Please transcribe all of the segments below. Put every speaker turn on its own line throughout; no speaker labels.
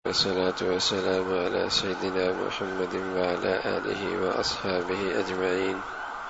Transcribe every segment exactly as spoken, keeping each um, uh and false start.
والصلاة والسلام على سيدنا محمد وعلى آله وأصحابه أجمعين.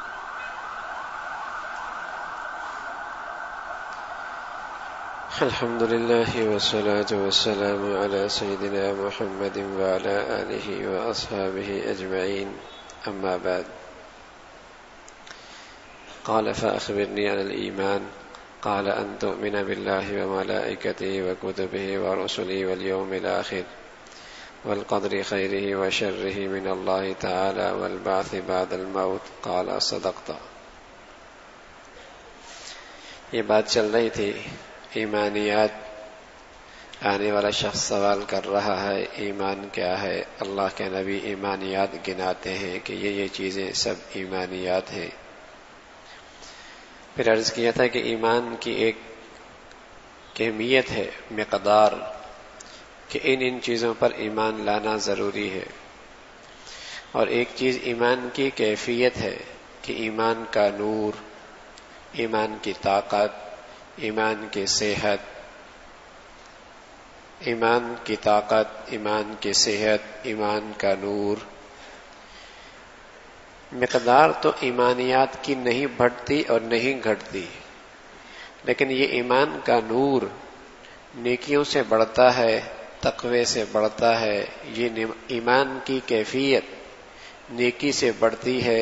الحمد لله والصلاة والسلام على سيدنا محمد وعلى آله وأصحابه أجمعين. أما بعد، قال فأخبرني عن الإيمان. قال أن تؤمن بالله وملائكته وكتبه ورسله واليوم الآخر والقدر خيره وشره من الله تعالى والبعث بعد الموت. قال صدقت. یہ بات چل رہی تھی ایمانیات. آنے والا شخص سوال کر رہا ہے ایمان کیا ہے. اللہ کے نبی ایمانیات گناتے ہیں کہ یہ یہ چیزیں سب ایمانیات ہیں. پھر عرض کیا تھا کہ ایمان کی ایک کمیت ہے، مقدار، کہ ان ان چیزوں پر ایمان لانا ضروری ہے. اور ایک چیز ایمان کی کیفیت ہے کہ ایمان کا نور، ایمان کی طاقت، ایمان کی صحت، ایمان کی طاقت، ایمان کی صحت، ایمان کا نور. مقدار تو ایمانیات کی نہیں بڑھتی اور نہیں گھٹتی، لیکن یہ ایمان کا نور نیکیوں سے بڑھتا ہے، تقوی سے بڑھتا ہے. یہ ایمان کی کیفیت نیکی سے بڑھتی ہے،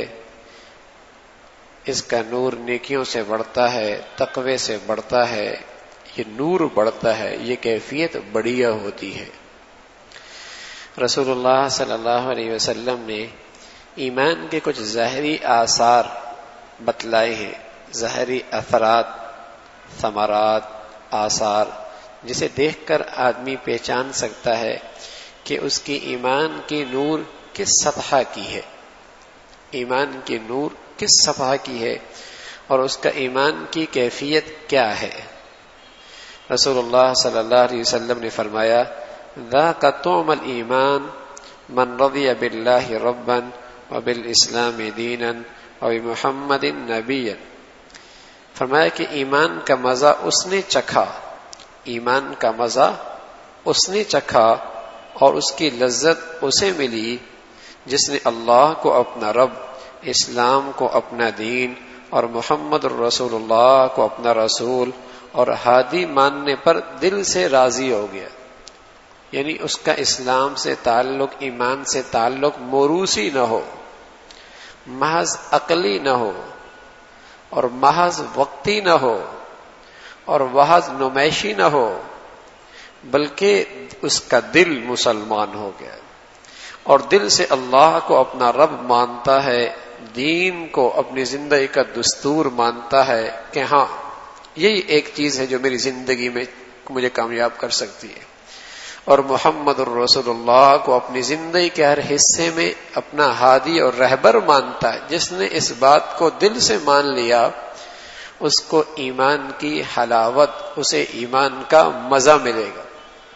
اس کا نور نیکیوں سے بڑھتا ہے، تقوی سے بڑھتا ہے، یہ نور بڑھتا ہے، یہ کیفیت بڑھیا ہوتی ہے. رسول اللہ صلی اللہ علیہ وسلم نے ایمان کے کچھ ظاہری آثار بتلائے ہیں، ظاہری اثرات، ثمرات، آثار، جسے دیکھ کر آدمی پہچان سکتا ہے کہ اس کی ایمان کی نور کس سطح کی ہے، ایمان کی نور کس سطح کی ہے اور اس کا ایمان کی کیفیت کیا ہے. رسول اللہ صلی اللہ علیہ وسلم نے فرمایا ذاک طعم الایمان من رضی باللہ ربا وبالاسلام دینا وبمحمد نبیا. فرمایا کہ ایمان کا مزہ اس نے چکھا، ایمان کا مزہ اس نے چکھا اور اس کی لذت اسے ملی جس نے اللہ کو اپنا رب، اسلام کو اپنا دین اور محمد الرسول اللہ کو اپنا رسول اور ہادی ماننے پر دل سے راضی ہو گیا. یعنی اس کا اسلام سے تعلق، ایمان سے تعلق موروثی نہ ہو، محض عقلی نہ ہو اور محض وقتی نہ ہو اور محض نمائشی نہ ہو، بلکہ اس کا دل مسلمان ہو گیا اور دل سے اللہ کو اپنا رب مانتا ہے، دین کو اپنی زندگی کا دستور مانتا ہے کہ ہاں یہی ایک چیز ہے جو میری زندگی میں مجھے کامیاب کر سکتی ہے، اور محمد الرسول اللہ کو اپنی زندگی کے ہر حصے میں اپنا ہادی اور رہبر مانتا ہے. جس نے اس بات کو دل سے مان لیا اس کو ایمان کی حلاوت، اسے ایمان کا مزہ ملے گا.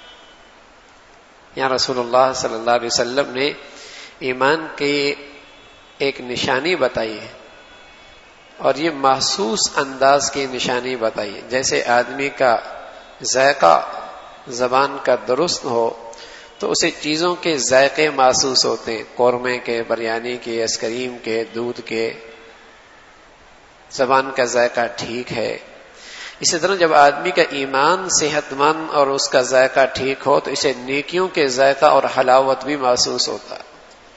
یہاں رسول اللہ صلی اللہ علیہ وسلم نے ایمان کی ایک نشانی بتائی ہے اور یہ محسوس انداز کی نشانی بتائی ہے. جیسے آدمی کا ذائقہ زبان کا درست ہو تو اسے چیزوں کے ذائقے محسوس ہوتے ہیں، قورمے کے، بریانی کے، آئس کریم کے، دودھ کے. زبان کا ذائقہ ٹھیک ہے. اسی طرح جب آدمی کا ایمان صحت مند اور اس کا ذائقہ ٹھیک ہو تو اسے نیکیوں کے ذائقہ اور حلاوت بھی محسوس ہوتا ہے.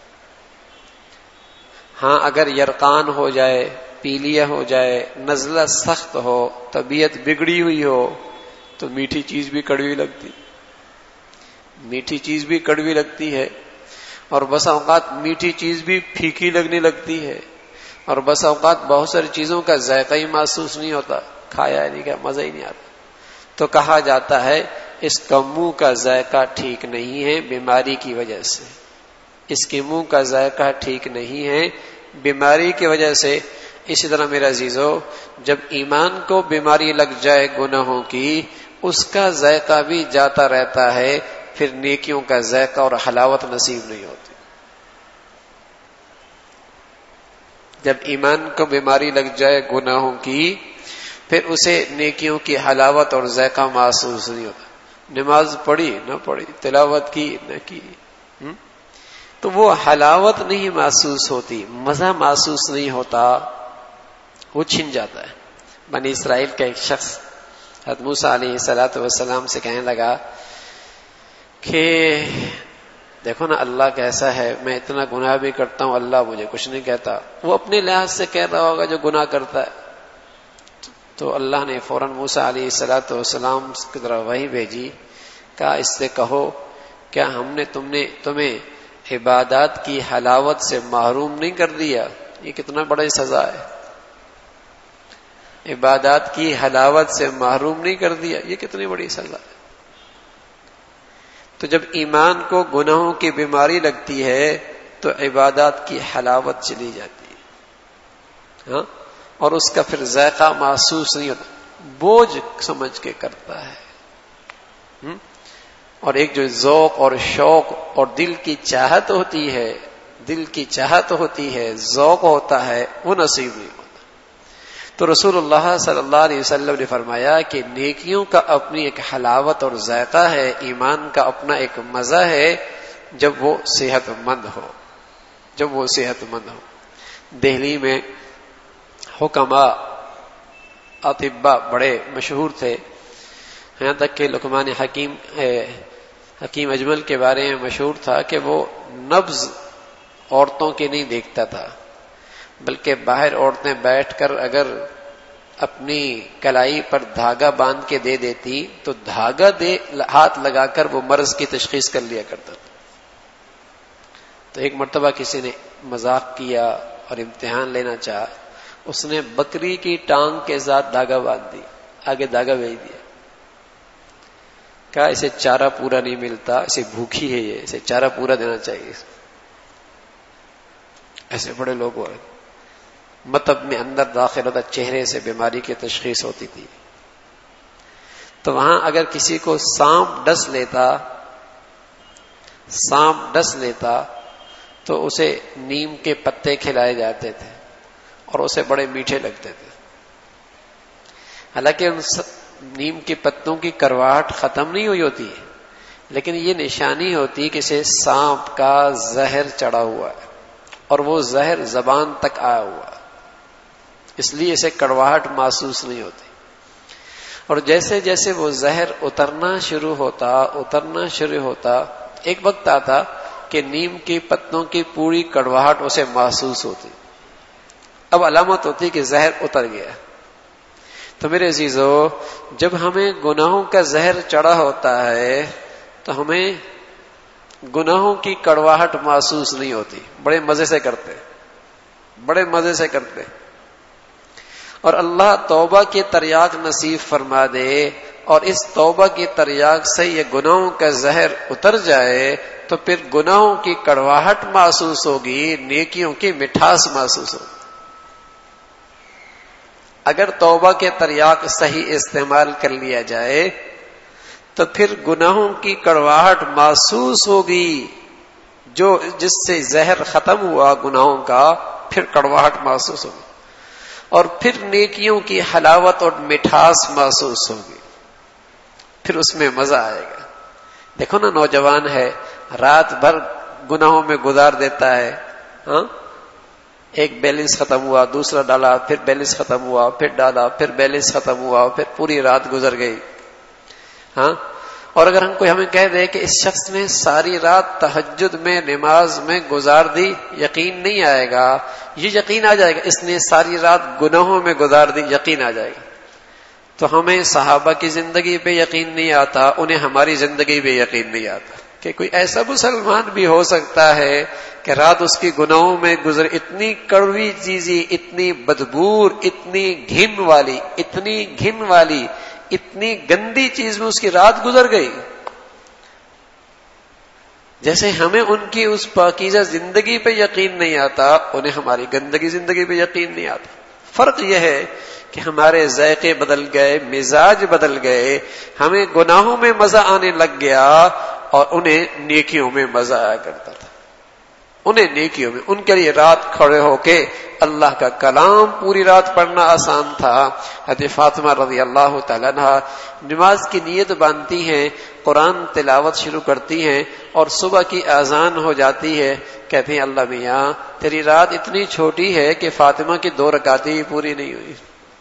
ہاں اگر یرقان ہو جائے، پیلیا ہو جائے، نزلہ سخت ہو، طبیعت بگڑی ہوئی ہو تو میٹھی چیز بھی کڑوی لگتی میٹھی چیز بھی کڑوی لگتی ہے اور بس اوقات میٹھی چیز بھی پھیکی لگنے لگتی ہے اور بس اوقات بہت ساری چیزوں کا ذائقہ ہی محسوس نہیں ہوتا، کھایا نہیں کیا مزہ ہی نہیں آتا. تو کہا جاتا ہے اس کا منہ کا ذائقہ ٹھیک نہیں ہے بیماری کی وجہ سے، اس کے منہ کا ذائقہ ٹھیک نہیں ہے بیماری کی وجہ سے. اسی طرح میرا عزیزو، جب ایمان کو بیماری لگ جائے گناہوں کی، اس کا ذائقہ بھی جاتا رہتا ہے، پھر نیکیوں کا ذائقہ اور حلاوت نصیب نہیں ہوتی. جب ایمان کو بیماری لگ جائے گناہوں کی، پھر اسے نیکیوں کی حلاوت اور ذائقہ محسوس نہیں ہوتا. نماز پڑھی نہ پڑھی، تلاوت کی نہ کی، تو وہ حلاوت نہیں محسوس ہوتی، مزہ محسوس نہیں ہوتا، وہ چھن جاتا ہے۔ بنی اسرائیل کا ایک شخص حضرت موسیٰ علیہ الصلوۃ والسلام سے کہنے لگا کہ دیکھو نا اللہ کیسا ہے، میں اتنا گناہ بھی کرتا ہوں اللہ مجھے کچھ نہیں کہتا۔ وہ اپنے لحاظ سے کہہ رہا ہوگا جو گناہ کرتا ہے، تو اللہ نے فوراً موسیٰ علیہ الصلوۃ والسلام کی طرف وحی بھیجی، کہا اس سے کہو کیا ہم نے تم نے تمہیں عبادات کی حلاوت سے محروم نہیں کر دیا؟ یہ کتنا بڑی سزا ہے، عبادات کی حلاوت سے محروم نہیں کر دیا، یہ کتنی بڑی سزا ہے۔ تو جب ایمان کو گناہوں کی بیماری لگتی ہے تو عبادات کی حلاوت چلی جاتی ہے، ہاں، اور اس کا پھر ذائقہ محسوس نہیں ہوتا، بوجھ سمجھ کے کرتا ہے۔ اور ایک جو ذوق اور شوق اور دل کی چاہت ہوتی ہے، دل کی چاہت ہوتی ہے، ذوق ہوتا ہے، وہ نصیب نہیں ہوتا۔ تو رسول اللہ صلی اللہ علیہ وسلم نے فرمایا کہ نیکیوں کا اپنی ایک حلاوت اور ذائقہ ہے، ایمان کا اپنا ایک مزہ ہے جب وہ صحت مند ہو، جب وہ صحت مند ہو۔ دہلی میں حکما اطباء بڑے مشہور تھے، یہاں تک کہ لقمان حکیم حکیم اجمل کے بارے میں مشہور تھا کہ وہ نبض عورتوں کی نہیں دیکھتا تھا، بلکہ باہر عورتیں بیٹھ کر اگر اپنی کلائی پر دھاگا باندھ کے دے دیتی تو دھاگا دے ہاتھ لگا کر وہ مرض کی تشخیص کر لیا کرتا تھا۔ تو ایک مرتبہ کسی نے مذاق کیا اور امتحان لینا چاہا، اس نے بکری کی ٹانگ کے ساتھ دھاگا باندھ دی، آگے دھاگا بھیج دیا، کہا اسے چارہ پورا نہیں ملتا، اسے بھوکی ہے، یہ اسے چارہ پورا دینا چاہیے۔ ایسے بڑے لوگ ہوئے، مطلب میں اندر داخل ہوتا، چہرے سے بیماری کی تشخیص ہوتی تھی۔ تو وہاں اگر کسی کو سانپ ڈس لیتا سانپ ڈس لیتا تو اسے نیم کے پتے کھلائے جاتے تھے اور اسے بڑے میٹھے لگتے تھے، حالانکہ ان نیم کے پتوں کی کرواہٹ ختم نہیں ہوئی ہوتی، لیکن یہ نشانی ہوتی کہ اسے سانپ کا زہر چڑھا ہوا ہے اور وہ زہر زبان تک آیا ہوا ہے، اس لیے اسے کڑواہٹ محسوس نہیں ہوتی۔ اور جیسے جیسے وہ زہر اترنا شروع ہوتا اترنا شروع ہوتا ایک وقت آتا کہ نیم کے پتوں کی پوری کڑواہٹ اسے محسوس ہوتی، اب علامت ہوتی کہ زہر اتر گیا۔ تو میرے عزیزو، جب ہمیں گناہوں کا زہر چڑھا ہوتا ہے تو ہمیں گناہوں کی کڑواہٹ محسوس نہیں ہوتی، بڑے مزے سے کرتے بڑے مزے سے کرتے اور اللہ توبہ کی تریاق نصیب فرما دے اور اس توبہ کی تریاق سے یہ گناہوں کا زہر اتر جائے تو پھر گناہوں کی کڑواہٹ محسوس ہوگی، نیکیوں کی مٹھاس محسوس ہوگی۔ اگر توبہ کے تریاق صحیح استعمال کر لیا جائے تو پھر گناہوں کی کڑواہٹ محسوس ہوگی، جو جس سے زہر ختم ہوا گناہوں کا، پھر کڑواہٹ محسوس ہوگی اور پھر نیکیوں کی حلاوت اور مٹھاس محسوس ہوگی، پھر اس میں مزہ آئے گا۔ دیکھو نا، نوجوان ہے، رات بھر گناہوں میں گزار دیتا ہے، ہاں، ایک بیلنس ختم ہوا، دوسرا ڈالا، پھر بیلنس ختم ہوا، پھر ڈالا، پھر بیلنس ختم ہوا، پھر پوری رات گزر گئی، ہاں۔ اور اگر ہم کوئی ہمیں کہہ دے کہ اس شخص نے ساری رات تہجد میں نماز میں گزار دی، یقین نہیں آئے گا، یہ یقین آ جائے گا اس نے ساری رات گناہوں میں گزار دی، یقین آ جائے گا۔ تو ہمیں صحابہ کی زندگی پہ یقین نہیں آتا، انہیں ہماری زندگی پہ یقین نہیں آتا کہ کوئی ایسا مسلمان بھی ہو سکتا ہے کہ رات اس کی گناہوں میں گزر، اتنی کڑوی چیزیں، اتنی بدبور، اتنی گھن والی اتنی گھن والی اتنی گندی چیز میں اس کی رات گزر گئی۔ جیسے ہمیں ان کی اس پاکیزہ زندگی پہ یقین نہیں آتا، انہیں ہماری گندگی زندگی پہ یقین نہیں آتا۔ فرق یہ ہے کہ ہمارے ذائقے بدل گئے، مزاج بدل گئے، ہمیں گناہوں میں مزہ آنے لگ گیا اور انہیں نیکیوں میں مزہ آیا کرتا تھا۔ انہیں نیکیوں میں، ان کے لیے رات کھڑے ہو کے اللہ کا کلام پوری رات پڑھنا آسان تھا۔ حضرت فاطمہ رضی اللہ تعالیٰ عنہ نماز کی نیت باندھتی ہیں، قرآن تلاوت شروع کرتی ہیں اور صبح کی اذان ہو جاتی ہے، کہتے ہیں اللہ میاں تیری رات اتنی چھوٹی ہے کہ فاطمہ کی دو رکعتیں ہی پوری نہیں ہوئی۔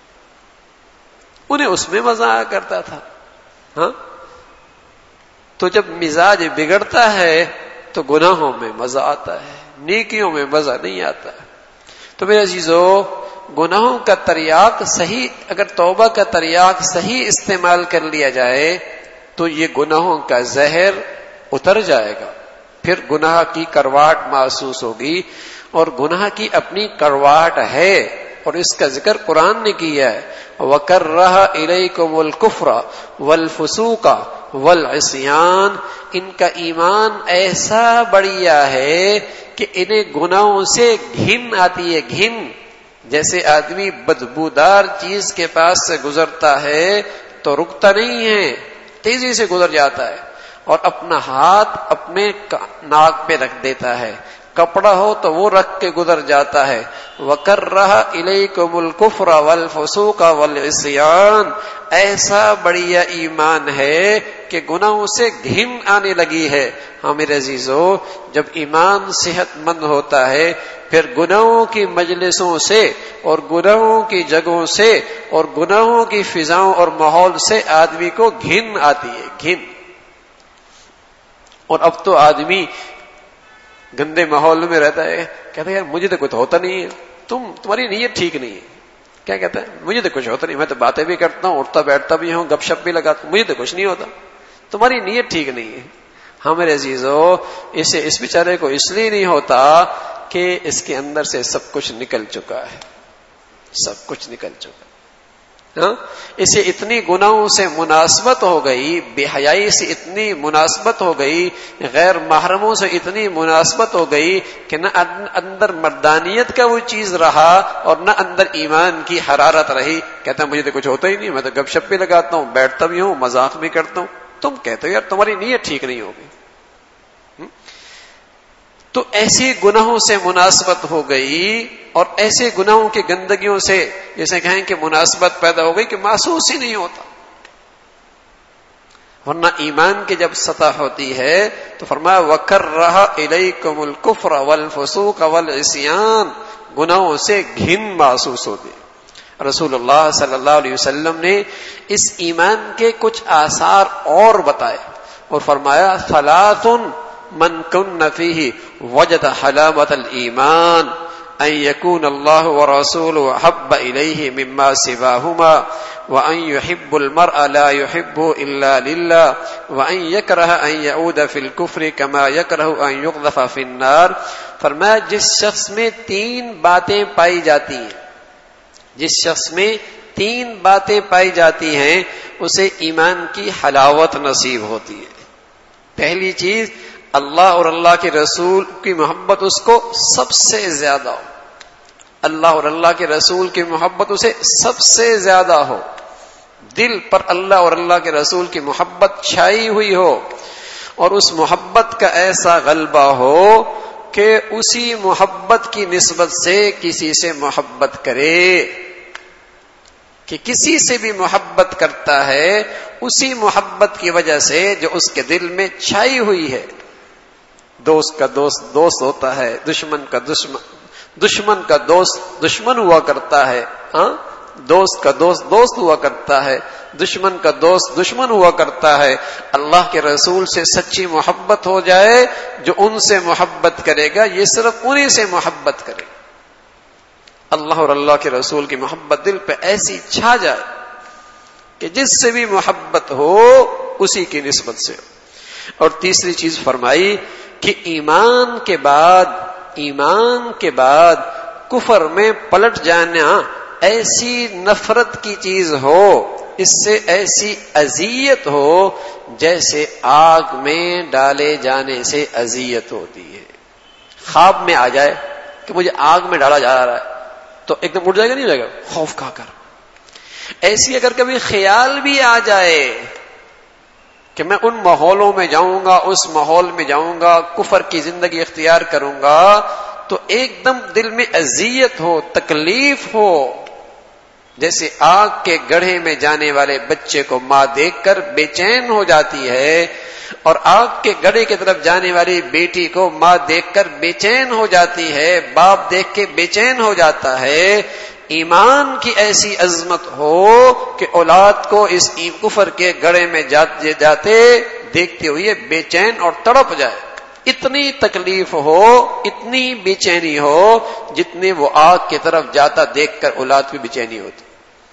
انہیں اس میں مزہ آیا کرتا تھا۔ ہاں تو جب مزاج بگڑتا ہے تو گناہوں میں مزہ آتا ہے، نیکیوں میں مزہ نہیں آتا۔ تو میرے عزیزو، گناہوں کا تریاق صحیح، اگر توبہ کا تریاق صحیح استعمال کر لیا جائے تو یہ گناہوں کا زہر اتر جائے گا، پھر گناہ کی کرواہٹ محسوس ہوگی، اور گناہ کی اپنی کرواہٹ ہے، اور اس کا ذکر قرآن نے کیا ہے، وَكَرَّهَ إِلَيْكُمُ الْكُفْرَ وَالْفُسُوقَ وَالْعِصْيَانَ، ان کا ایمان ایسا بڑھیا ہے کہ انہیں گناہوں سے گھن آتی ہے، گھن، جیسے آدمی بدبودار چیز کے پاس سے گزرتا ہے تو رکتا نہیں ہے، تیزی سے گزر جاتا ہے، اور اپنا ہاتھ اپنے ناک پہ رکھ دیتا ہے، کپڑا ہو تو وہ رکھ کے گزر جاتا ہے۔ وَكَرَّهَ إِلَيْكُمُ الْكُفْرَ وَالْفُسُوقَ وَالْعِصْيَانَ، ایسا بڑھیا ایمان ہے کہ گناہوں سے گھن آنے لگی ہے۔ ہاں میرے عزیزو، جب ایمان صحت مند ہوتا ہے پھر گناہوں کی مجلسوں سے اور گناہوں کی جگہوں سے اور گناہوں کی فضاؤں اور ماحول سے آدمی کو گھن آتی ہے، گھن۔ اور اب تو آدمی گندے ماحول میں رہتا ہے، کہتا ہے یار مجھے تو کچھ ہوتا نہیں ہے، تم تمہاری نیت ٹھیک نہیں ہے۔ کیا کہتا ہے؟ مجھے تو کچھ ہوتا نہیں، میں تو باتیں بھی کرتا ہوں، اٹھتا بیٹھتا بھی ہوں، گپ شپ بھی لگاتا ہوں، مجھے تو کچھ نہیں ہوتا، تمہاری نیت ٹھیک نہیں ہے۔ ہاں میرے عزیزو، اسے اس بیچارے کو اس لیے نہیں ہوتا کہ اس کے اندر سے سب کچھ نکل چکا ہے، سب کچھ نکل چکا ہے۔ ہاں اسے اتنی گناہوں سے مناسبت ہو گئی، بے حیائی سے اتنی مناسبت ہو گئی، غیر محرموں سے اتنی مناسبت ہو گئی کہ نہ اندر مردانیت کا وہ چیز رہا اور نہ اندر ایمان کی حرارت رہی۔ کہتا ہے مجھے تو کچھ ہوتا ہی نہیں، میں تو گپ شپ بھی لگاتا ہوں، بیٹھتا بھی ہوں، مذاق بھی کرتا ہوں۔ تم کہتے ہو یار تمہاری نیت ٹھیک نہیں ہوگی۔ تو ایسے گناہوں سے مناسبت ہو گئی، اور ایسے گناہوں کی گندگیوں سے جیسے کہیں کہ مناسبت پیدا ہو گئی کہ محسوس ہی نہیں ہوتا۔ ورنہ ایمان کی جب سطح ہوتی ہے تو فرمایا وَكَرَّهَ إِلَيْكُمُ الْكُفْرَ وَالْفُسُوقَ وَالْعِصْيَانَ، گناہوں سے گھن محسوس ہوتی۔ رسول اللہ صلی اللہ علیہ وسلم نے اس ایمان کے کچھ آثار اور بتائے اور فرمایا ثلاث من کن فیہ وجد حلاوۃ الایمان، ان یکون اللہ ورسولہ احب الیہ مما سواہما، وان یحب المرء لا یحبہ الا للہ، وان یکرہ ان یعود فی الکفر کما یکرہ ان یقذف فی النار۔ فرمایا جس شخص میں تین باتیں پائی جاتی ہیں، جس شخص میں تین باتیں پائی جاتی ہیں اسے ایمان کی حلاوت نصیب ہوتی ہے۔ پہلی چیز، اللہ اور اللہ کے رسول کی محبت اس کو سب سے زیادہ ہو، اللہ اور اللہ کے رسول کی محبت اسے سب سے زیادہ ہو، دل پر اللہ اور اللہ کے رسول کی محبت چھائی ہوئی ہو، اور اس محبت کا ایسا غلبہ ہو کہ اسی محبت کی نسبت سے کسی سے محبت کرے، کہ کسی سے بھی محبت کرتا ہے اسی محبت کی وجہ سے جو اس کے دل میں چھائی ہوئی ہے۔ دوست کا دوست دوست ہوتا ہے، دشمن کا دشمن دشمن کا دوست دشمن ہوا کرتا ہے، ہاں دوست کا دوست دوست ہوا کرتا ہے، دشمن کا دوست دشمن ہوا کرتا ہے۔ اللہ کے رسول سے سچی محبت ہو جائے، جو ان سے محبت کرے گا یہ صرف انہی سے محبت کرے گا۔ اللہ اور اللہ کے رسول کی محبت دل پہ ایسی چھا جائے کہ جس سے بھی محبت ہو اسی کی نسبت سے ہو۔ اور تیسری چیز فرمائی کہ ایمان کے بعد ایمان کے بعد کفر میں پلٹ جانا ایسی نفرت کی چیز ہو، اس سے ایسی اذیت ہو جیسے آگ میں ڈالے جانے سے اذیت ہوتی ہے۔ خواب میں آ جائے کہ مجھے آگ میں ڈالا جا رہا ہے تو ایک دم اٹھ جائے گا، نہیں جائے گا خوف کھا کر۔ ایسی اگر کبھی خیال بھی آ جائے کہ میں ان ماحولوں میں جاؤں گا، اس ماحول میں جاؤں گا، کفر کی زندگی اختیار کروں گا تو ایک دم دل میں اذیت ہو، تکلیف ہو، جیسے آگ کے گڑھے میں جانے والے بچے کو ماں دیکھ کر بے چین ہو جاتی ہے، اور آگ کے گڑھے کی طرف جانے والی بیٹی کو ماں دیکھ کر بے چین ہو جاتی ہے، باپ دیکھ کے بے چین ہو جاتا ہے۔ ایمان کی ایسی عظمت ہو کہ اولاد کو اس کفر کے گڑھے میں جاتے جاتے دیکھتے ہوئے بے چین اور تڑپ جائے، اتنی تکلیف ہو، اتنی بے چینی ہو جتنے وہ آگ کی طرف جاتا دیکھ کر اولاد کی بے چینی ہوتی۔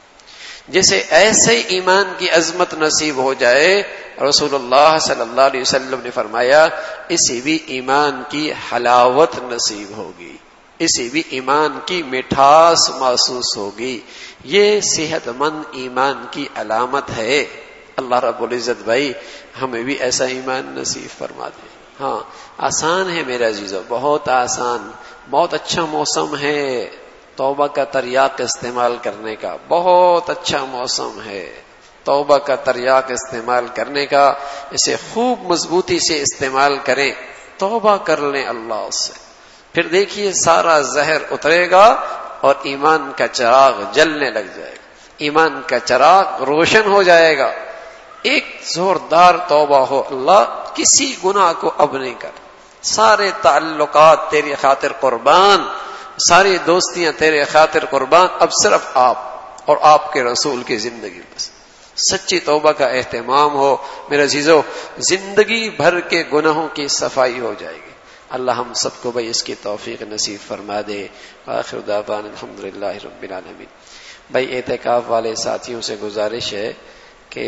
جیسے ایسے ایمان کی عظمت نصیب ہو جائے، رسول اللہ صلی اللہ علیہ وسلم نے فرمایا اسے بھی ایمان کی حلاوت نصیب ہوگی، اسے بھی ایمان کی مٹھاس محسوس ہوگی۔ یہ صحت مند ایمان کی علامت ہے۔ اللہ رب العزت بھائی ہمیں بھی ایسا ایمان نصیب فرما دے۔ ہاں آسان ہے میرے عزیزو، بہت آسان، بہت اچھا موسم ہے توبہ کا تریاق استعمال کرنے کا، بہت اچھا موسم ہے توبہ کا تریاق استعمال کرنے کا۔ اسے خوب مضبوطی سے استعمال کریں، توبہ کر لیں اللہ سے، پھر دیکھیے سارا زہر اترے گا اور ایمان کا چراغ جلنے لگ جائے گا، ایمان کا چراغ روشن ہو جائے گا۔ ایک زوردار توبہ ہو، اللہ کسی گناہ کو اب نہیں کر، سارے تعلقات تیری خاطر قربان، ساری دوستیاں تیرے خاطر قربان، اب صرف آپ اور آپ کے رسول کی زندگی بس۔ سچی توبہ کا اہتمام ہو میرے عزیزو، زندگی بھر کے گناہوں کی صفائی ہو جائے گی۔ اللہ ہم سب کو بھائی اس کی توفیق نصیب فرما دے۔ آخر دعوانا الحمدللہ رب العالمین۔ بھائی اعتکاف والے ساتھیوں سے گزارش ہے کہ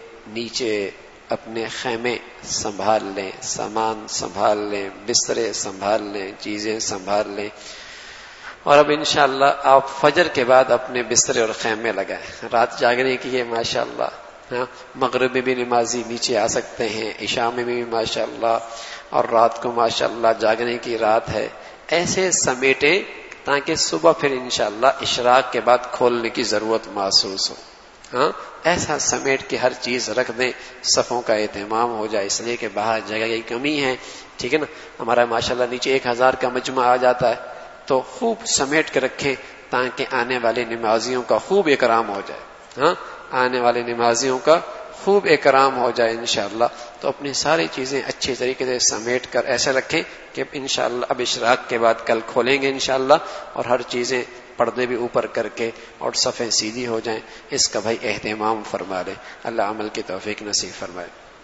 نیچے اپنے خیمے سنبھال لیں، سامان سنبھال لیں، بسترے سنبھال لیں، چیزیں سنبھال لیں، اور اب انشاءاللہ آپ فجر کے بعد اپنے بسترے اور خیمے لگائیں۔ رات جاگنے کی ہے ماشاءاللہ، ہاں مغرب میں بھی نمازی نیچے آ سکتے ہیں، عشاء میں بھی ماشاءاللہ، اور رات کو ماشاءاللہ جاگنے کی رات ہے، ایسے سمیٹیں تاکہ صبح پھر انشاءاللہ اشراق کے بعد کھولنے کی ضرورت محسوس ہو۔ ہاں ایسا سمیٹ کے ہر چیز رکھ دیں، صفوں کا اہتمام ہو جائے، اس لیے کہ باہر جگہ کی کمی ہے، ٹھیک ہے نا۔ ہمارا ماشاءاللہ نیچے ایک ہزار کا مجمع آ جاتا ہے، تو خوب سمیٹ کے رکھیں تاکہ آنے والے نمازیوں کا خوب اکرام ہو جائے، ہاں آنے والے نمازیوں کا خوب اکرام ہو جائے انشاءاللہ۔ تو اپنی ساری چیزیں اچھی طریقے سے سمیٹ کر ایسے رکھیں کہ انشاءاللہ اب اشراق کے بعد کل کھولیں گے انشاءاللہ، اور ہر چیزیں پردے بھی اوپر کر کے اور صفیں سیدھی ہو جائیں، اس کا بھائی اہتمام فرما لے۔ اللہ عمل کی توفیق نصیب فرمائے۔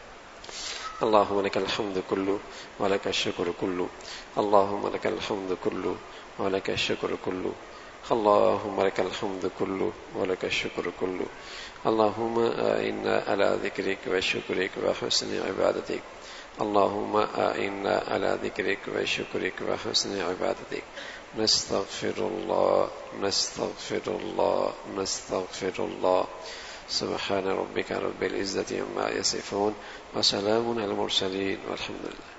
اللہم لک الحمد کلو ولک الشکر کلو، اللہم لک الحمد کلو ولک الشکر کلو، اللہم لک الحمد کلو ولک الشکر کلو، اللہم اعنا علی ذکرک و شکرک و حسن عبادتک، اللہم اعنا علی ذکرک و شکرک و حسن عبادتک، نستغفر اللہ نستغفر اللہ نستغفر اللہ، سبحان ربک رب العزت عما یصفون وسلام علی المرسلین والحمد للہ۔